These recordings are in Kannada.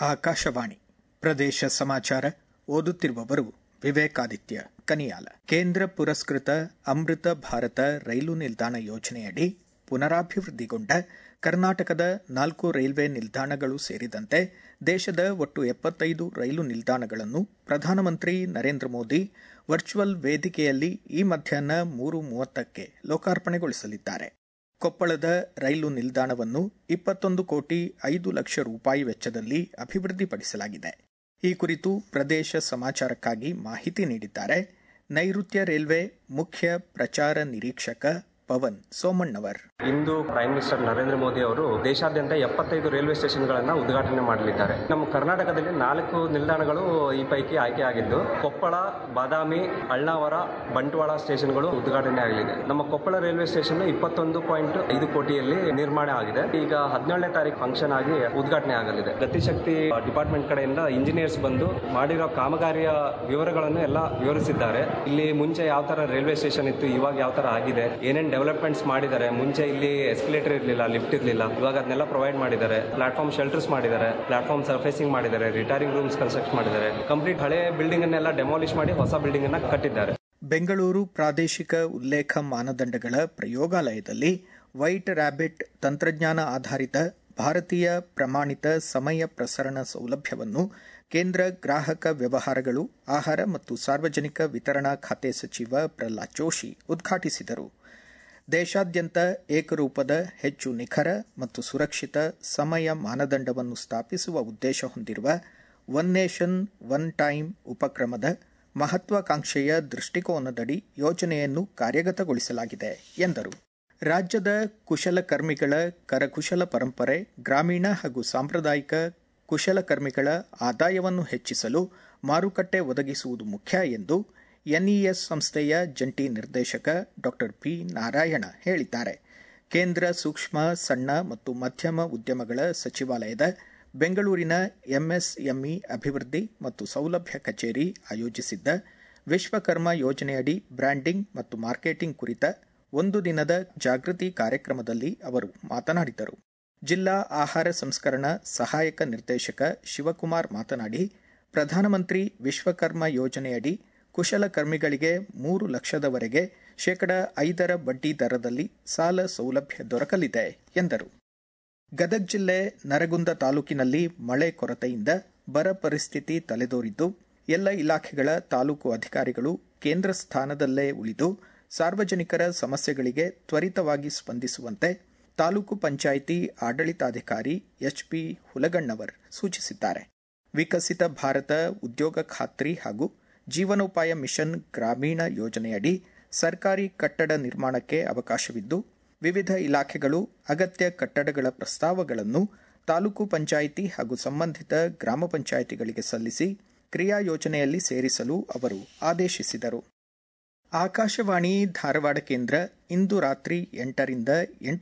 ಆಕಾಶವಾಣಿ ಪ್ರದೇಶ ಸಮಾಚಾರ ಓದುತ್ತಿರುವವರು ವಿವೇಕಾದಿತ್ಯ ಕನಿಯಾಲ. ಕೇಂದ್ರ ಪುರಸ್ಕೃತ ಅಮೃತ ಭಾರತ ರೈಲು ನಿಲ್ದಾಣ ಯೋಜನೆಯಡಿ ಪುನರಾಭಿವೃದ್ಧಿಗೊಂಡ ಕರ್ನಾಟಕದ 4 ರೈಲ್ವೆ ನಿಲ್ದಾಣಗಳು ಸೇರಿದಂತೆ ದೇಶದ ಒಟ್ಟು 75 ರೈಲು ನಿಲ್ದಾಣಗಳನ್ನು ಪ್ರಧಾನಮಂತ್ರಿ ನರೇಂದ್ರ ಮೋದಿ ವರ್ಚುವಲ್ ವೇದಿಕೆಯಲ್ಲಿ ಈ ಮಧ್ಯಾಹ್ನ 3:30ಕ್ಕೆ ಲೋಕಾರ್ಪಣೆಗೊಳಿಸಲಿದ್ದಾರೆ. ಕೊಪ್ಪಳದ ರೈಲು ನಿಲ್ದಾಣವನ್ನು 21 ಕೋಟಿ 5 ಲಕ್ಷ ರೂಪಾಯಿ ವೆಚ್ಚದಲ್ಲಿ ಅಭಿವೃದ್ಧಿಪಡಿಸಲಾಗಿದೆ. ಈ ಕುರಿತು ಪ್ರದೇಶ ಸಮಾಚಾರಕ್ಕಾಗಿ ಮಾಹಿತಿ ನೀಡಿದ್ದಾರೆ ನೈಋತ್ಯ ರೈಲ್ವೆ ಮುಖ್ಯ ಪ್ರಚಾರ ನಿರೀಕ್ಷಕ ಪವನ್ ಸೋಮಣ್ಣವರ್. ಇಂದು ಪ್ರೈಮ್ ಮಿನಿಸ್ಟರ್ ನರೇಂದ್ರ ಮೋದಿ ಅವರು ದೇಶಾದ್ಯಂತ 75 ರೈಲ್ವೆ ಸ್ಟೇಷನ್ಗಳನ್ನು ಉದ್ಘಾಟನೆ ಮಾಡಲಿದ್ದಾರೆ. ನಮ್ಮ ಕರ್ನಾಟಕದಲ್ಲಿ 4 ನಿಲ್ದಾಣಗಳು ಈ ಪೈಕಿ ಆಯ್ಕೆಯಾಗಿದ್ದು, ಕೊಪ್ಪಳ, ಬಾದಾಮಿ, ಅಳ್ನಾವರ, ಬಂಟ್ವಾಳ ಸ್ಟೇಷನ್ಗಳು ಉದ್ಘಾಟನೆ ಆಗಲಿದೆ. ನಮ್ಮ ಕೊಪ್ಪಳ ರೈಲ್ವೆ ಸ್ಟೇಷನ್ 21.5 ಕೋಟಿಯಲ್ಲಿ ನಿರ್ಮಾಣ ಆಗಿದೆ. ಈಗ 17ನೇ ತಾರೀಕು ಫಂಕ್ಷನ್ ಆಗಿ ಉದ್ಘಾಟನೆ ಆಗಲಿದೆ. ಗತಿಶಕ್ತಿ ಡಿಪಾರ್ಟ್ಮೆಂಟ್ ಕಡೆಯಿಂದ ಇಂಜಿನಿಯರ್ಸ್ ಬಂದು ಮಾಡಿರೋ ಕಾಮಗಾರಿಯ ವಿವರಗಳನ್ನು ಎಲ್ಲ ವಿವರಿಸಿದ್ದಾರೆ. ಇಲ್ಲಿ ಮುಂಚೆ ಯಾವ ತರ ರೈಲ್ವೆ ಸ್ಟೇಷನ್ ಇತ್ತು, ಇವಾಗ ಯಾವ ತರ ಆಗಿದೆ, ಏನೇನು ಡೆವಲಪ್ಮೆಂಟ್ಸ್ ಮಾಡಿದ್ದಾರೆ. ಮುಂಚೆ ಇಲ್ಲಿ ಎಸ್ಕಲೇಟರ್ ಇರಲಿಲ್ಲ, ಲಿಫ್ಟ್ ಇರಲಿಲ್ಲ, ಇವಾಗ ಅದನ್ನೆಲ್ಲ ಪ್ರೊವೈಡ್ ಮಾಡಿದ್ದಾರೆ. ಪ್ಲಾಟ್ಫಾರ್ಮ್ ಶೆಲ್ಟರ್ಸ್ ಮಾಡಿದ್ದಾರೆ, ಪ್ಲಾಟ್ಫಾರ್ಮ್ ಸರ್ಫೇಸಿಂಗ್ ಮಾಡಿದ್ದಾರೆ, ರಿಟೈರಿಂಗ್ ರೂಮ್ಸ್ ಕನ್ಸ್ಟ್ರಕ್ಟ್ ಮಾಡಿದ್ದಾರೆ. ಕಂಪ್ಲೀಟ್ ಹಳೆ ಬಿಲ್ಡಿಂಗ್ ಅನ್ನೆಲ್ಲ ಡೆಮಾಲಿಷ್ ಮಾಡಿ ಹೊಸ ಬಿಲ್ಡಿಂಗ್ ಅನ್ನ ಕಟ್ಟಿದ್ದಾರೆ. ಬೆಂಗಳೂರು ಪ್ರಾದೇಶಿಕ ಉಲ್ಲೇಖ ಮಾನದಂಡಗಳ ಪ್ರಯೋಗಾಲಯದಲ್ಲಿ ವೈಟ್ ರ್ಯಾಬಿಟ್ ತಂತ್ರಜ್ಞಾನ ಆಧಾರಿತ ಭಾರತೀಯ ಪ್ರಮಾಣಿತ ಸಮಯ ಪ್ರಸರಣ ಸೌಲಭ್ಯವನ್ನು ಕೇಂದ್ರ ಗ್ರಾಹಕ ವ್ಯವಹಾರಗಳು, ಆಹಾರ ಮತ್ತು ಸಾರ್ವಜನಿಕ ವಿತರಣಾ ಖಾತೆ ಸಚಿವ ಪ್ರಹ್ಲಾದ್ ಜೋಶಿ ಉದ್ಘಾಟಿಸಿದರು. ದೇಶಾದ್ಯಂತ ಏಕರೂಪದ ಹೆಚ್ಚು ನಿಖರ ಮತ್ತು ಸುರಕ್ಷಿತ ಸಮಯ ಮಾನದಂಡವನ್ನು ಸ್ಥಾಪಿಸುವ ಉದ್ದೇಶ ಹೊಂದಿರುವ ಒನ್ ನೇಷನ್ ಒನ್ ಟೈಮ್ ಉಪಕ್ರಮದ ಮಹತ್ವಾಕಾಂಕ್ಷೆಯ ದೃಷ್ಟಿಕೋನದಡಿ ಯೋಜನೆಯನ್ನು ಕಾರ್ಯಗತಗೊಳಿಸಲಾಗಿದೆ ಎಂದರು. ರಾಜ್ಯದ ಕುಶಲಕರ್ಮಿಗಳ ಕರಕುಶಲ ಪರಂಪರೆ, ಗ್ರಾಮೀಣ ಹಾಗೂ ಸಾಂಪ್ರದಾಯಿಕ ಕುಶಲಕರ್ಮಿಗಳ ಆದಾಯವನ್ನು ಹೆಚ್ಚಿಸಲು ಮಾರುಕಟ್ಟೆ ಒದಗಿಸುವುದು ಮುಖ್ಯ ಎಂದು ಎನ್ಇಎಸ್ ಸಂಸ್ಥೆಯ ಜಂಟಿ ನಿರ್ದೇಶಕ ಡಾ ಪಿ ನಾರಾಯಣ ಹೇಳಿದ್ದಾರೆ. ಕೇಂದ್ರ ಸೂಕ್ಷ್ಮ, ಸಣ್ಣ ಮತ್ತು ಮಧ್ಯಮ ಉದ್ಯಮಗಳ ಸಚಿವಾಲಯದ ಬೆಂಗಳೂರಿನ ಎಂಎಸ್ಎಂಇ ಅಭಿವೃದ್ಧಿ ಮತ್ತು ಸೌಲಭ್ಯ ಕಚೇರಿ ಆಯೋಜಿಸಿದ್ದ ವಿಶ್ವಕರ್ಮ ಯೋಜನೆಯಡಿ ಬ್ರ್ಯಾಂಡಿಂಗ್ ಮತ್ತು ಮಾರ್ಕೆಟಿಂಗ್ ಕುರಿತ ಒಂದು ದಿನದ ಜಾಗೃತಿ ಕಾರ್ಯಕ್ರಮದಲ್ಲಿ ಅವರು ಮಾತನಾಡಿದರು. ಜಿಲ್ಲಾ ಆಹಾರ ಸಂಸ್ಕರಣಾ ಸಹಾಯಕ ನಿರ್ದೇಶಕ ಶಿವಕುಮಾರ್ ಮಾತನಾಡಿ, ಪ್ರಧಾನಮಂತ್ರಿ ವಿಶ್ವಕರ್ಮ ಯೋಜನೆಯಡಿ ಕುಶಲಕರ್ಮಿಗಳಿಗೆ 3 ಲಕ್ಷದವರೆಗೆ 5% ಬಡ್ಡಿ ದರದಲ್ಲಿ ಸಾಲ ಸೌಲಭ್ಯ ದೊರಕಲಿದೆ ಎಂದರು. ಗದಗ ಜಿಲ್ಲೆ ನರಗುಂದ ತಾಲೂಕಿನಲ್ಲಿ ಮಳೆ ಕೊರತೆಯಿಂದ ಬರ ಪರಿಸ್ಥಿತಿ ತಲೆದೋರಿದ್ದು, ಎಲ್ಲ ಇಲಾಖೆಗಳ ತಾಲೂಕು ಅಧಿಕಾರಿಗಳು ಕೇಂದ್ರ ಸ್ಥಾನದಲ್ಲೇ ಉಳಿದು ಸಾರ್ವಜನಿಕರ ಸಮಸ್ಯೆಗಳಿಗೆ ತ್ವರಿತವಾಗಿ ಸ್ಪಂದಿಸುವಂತೆ ತಾಲೂಕು ಪಂಚಾಯಿತಿ ಆಡಳಿತಾಧಿಕಾರಿ ಎಚ್ಪಿ ಹುಲಗಣ್ಣವರ್ ಸೂಚಿಸಿದ್ದಾರೆ. ವಿಕಸಿತ ಭಾರತ ಉದ್ಯೋಗ ಖಾತ್ರಿ ಹಾಗೂ ಜೀವನೋಪಾಯ ಮಿಷನ್ ಗ್ರಾಮೀಣ ಯೋಜನೆಯಡಿ ಸರ್ಕಾರಿ ಕಟ್ಟಡ ನಿರ್ಮಾಣಕ್ಕೆ ಅವಕಾಶವಿದ್ದು, ವಿವಿಧ ಇಲಾಖೆಗಳು ಅಗತ್ಯ ಕಟ್ಟಡಗಳ ಪ್ರಸ್ತಾವಗಳನ್ನು ತಾಲೂಕು ಪಂಚಾಯಿತಿ ಹಾಗೂ ಸಂಬಂಧಿತ ಗ್ರಾಮ ಪಂಚಾಯಿತಿಗಳಿಗೆ ಸಲ್ಲಿಸಿ ಕ್ರಿಯಾ ಯೋಜನೆಯಲ್ಲಿ ಸೇರಿಸಲು ಅವರು ಆದೇಶಿಸಿದರು. ಆಕಾಶವಾಣಿ ಧಾರವಾಡ ಕೇಂದ್ರ ಇಂದು ರಾತ್ರಿ 8ರಿಂದ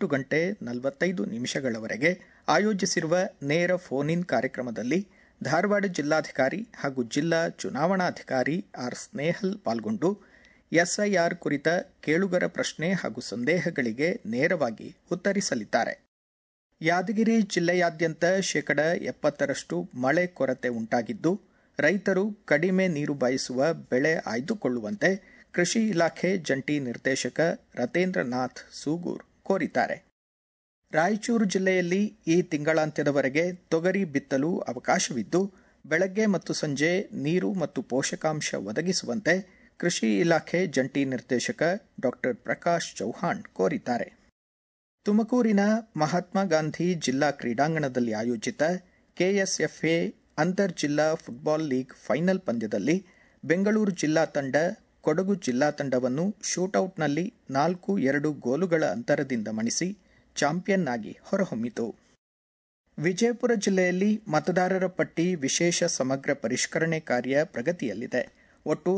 8:45 ಆಯೋಜಿಸಿರುವ ನೇರ ಫೋನ್ ಇನ್ ಕಾರ್ಯಕ್ರಮದಲ್ಲಿ ಧಾರವಾಡ ಜಿಲ್ಲಾಧಿಕಾರಿ ಹಾಗೂ ಜಿಲ್ಲಾ ಚುನಾವಣಾಧಿಕಾರಿ ಆರ್ ಸ್ನೇಹಲ್ ಪಾಲ್ಗೊಂಡು ಎಸ್ಐಆರ್ ಕುರಿತ ಕೇಳುಗರ ಪ್ರಶ್ನೆ ಹಾಗೂ ಸಂದೇಹಗಳಿಗೆ ನೇರವಾಗಿ ಉತ್ತರಿಸಲಿದ್ದಾರೆ. ಯಾದಗಿರಿ ಜಿಲ್ಲೆಯಾದ್ಯಂತ 70% ಮಳೆ ಕೊರತೆ ಉಂಟಾಗಿದ್ದು, ರೈತರು ಕಡಿಮೆ ನೀರು ಬಯಸುವ ಬೆಳೆ ಆಯ್ದುಕೊಳ್ಳುವಂತೆ ಕೃಷಿ ಇಲಾಖೆ ಜಂಟಿ ನಿರ್ದೇಶಕ ರತೇಂದ್ರನಾಥ್ ಸೂಗೂರ್ ಕೋರಿದ್ದಾರೆ. ರಾಯಚೂರು ಜಿಲ್ಲೆಯಲ್ಲಿ ಈ ತಿಂಗಳಾಂತ್ಯದವರೆಗೆ ತೊಗರಿ ಬಿತ್ತಲು ಅವಕಾಶವಿದ್ದು, ಬೆಳಗ್ಗೆ ಮತ್ತು ಸಂಜೆ ನೀರು ಮತ್ತು ಪೋಷಕಾಂಶ ಒದಗಿಸುವಂತೆ ಕೃಷಿ ಇಲಾಖೆ ಜಂಟಿ ನಿರ್ದೇಶಕ ಡಾ ಪ್ರಕಾಶ್ ಚೌಹಾಣ್ ಕೋರಿದ್ದಾರೆ. ತುಮಕೂರಿನ ಮಹಾತ್ಮ ಗಾಂಧಿ ಜಿಲ್ಲಾ ಕ್ರೀಡಾಂಗಣದಲ್ಲಿ ಆಯೋಜಿತ ಕೆಎಸ್ಎಫ್ಎ ಅಂತರ್ ಜಿಲ್ಲಾ ಫುಟ್ಬಾಲ್ ಲೀಗ್ ಫೈನಲ್ ಪಂದ್ಯದಲ್ಲಿ ಬೆಂಗಳೂರು ಜಿಲ್ಲಾ ತಂಡ ಕೊಡಗು ಜಿಲ್ಲಾ ತಂಡವನ್ನು ಶೂಟೌಟ್ನಲ್ಲಿ 4-2 ಗೋಲುಗಳ ಅಂತರದಿಂದ ಮಣಿಸಿ ಚಾಂಪಿಯನ್ ಆಗಿ ಹೊರಹೊಮ್ಮಿತು. ವಿಜಯಪುರ ಜಿಲ್ಲೆಯಲ್ಲಿ ಮತದಾರರ ಪಟ್ಟಿ ವಿಶೇಷ ಸಮಗ್ರ ಪರಿಷ್ಕರಣೆ ಕಾರ್ಯ ಪ್ರಗತಿಯಲ್ಲಿದೆ. ಒಟ್ಟು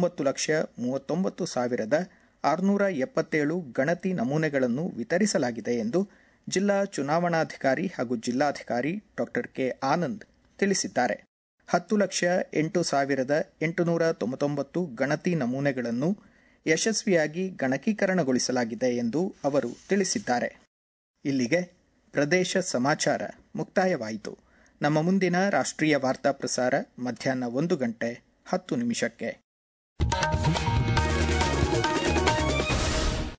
19,39,677 ಗಣತಿ ನಮೂನೆಗಳನ್ನು ವಿತರಿಸಲಾಗಿದೆ ಎಂದು ಜಿಲ್ಲಾ ಚುನಾವಣಾಧಿಕಾರಿ ಹಾಗೂ ಜಿಲ್ಲಾಧಿಕಾರಿ ಡಾ ಕೆ ಆನಂದ್ ತಿಳಿಸಿದ್ದಾರೆ. 10,08,899 ಗಣತಿ ನಮೂನೆಗಳನ್ನು ಯಶಸ್ವಿಯಾಗಿ ಗಣಕೀಕರಣಗೊಳಿಸಲಾಗಿದೆ ಎಂದು ಅವರು ತಿಳಿಸಿದ್ದಾರೆ. ಇಲ್ಲಿಗೆ ಪ್ರದೇಶ ಸಮಾಚಾರ ಮುಕ್ತಾಯವಾಯಿತು. ನಮ್ಮ ಮುಂದಿನ ರಾಷ್ಟ್ರೀಯ ವಾರ್ತಾ ಪ್ರಸಾರ ಮಧ್ಯಾಹ್ನ 1:10 ನಿಮಿಷಕ್ಕೆ.